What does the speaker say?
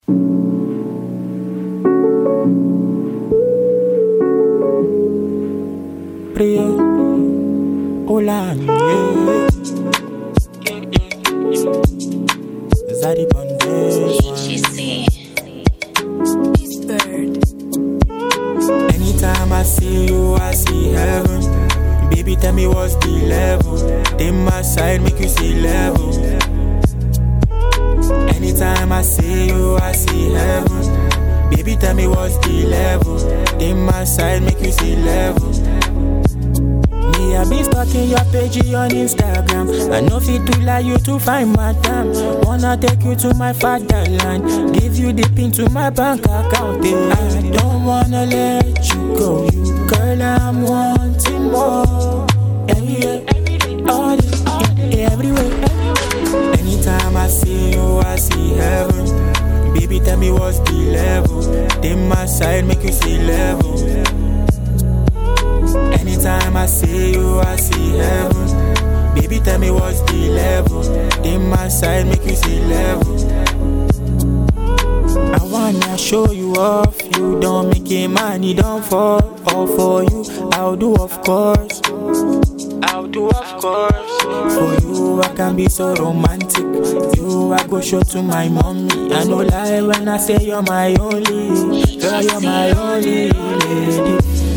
Priya, hola, yeah. Zari Bird. Anytime I see you, I see heaven. Baby, tell me what's the level. Then my side make you see level. Anytime I see you, I see heaven. Baby, tell me what's the level. Then my side make you see level. Me, I be stalking your page on Instagram. I know fit to lie you to find my time. Wanna take you to my fatherland, give you the pin to my bank account. I don't wanna let you go, you girl, I'm wanting more. All day, everywhere. Anytime I see you, I see heaven. Baby, tell me what's the level. Then my side make you see level. Anytime I see you, I see heaven. Baby, tell me what's the level. Then my side make you see level. I wanna show you off. You don't make it money, don't fall. All for you, I'll do of course. I'll do of course. For you, I can be so romantic. You, I go show to my mommy. I no lie when I say you're my only. Girl, you're my only lady.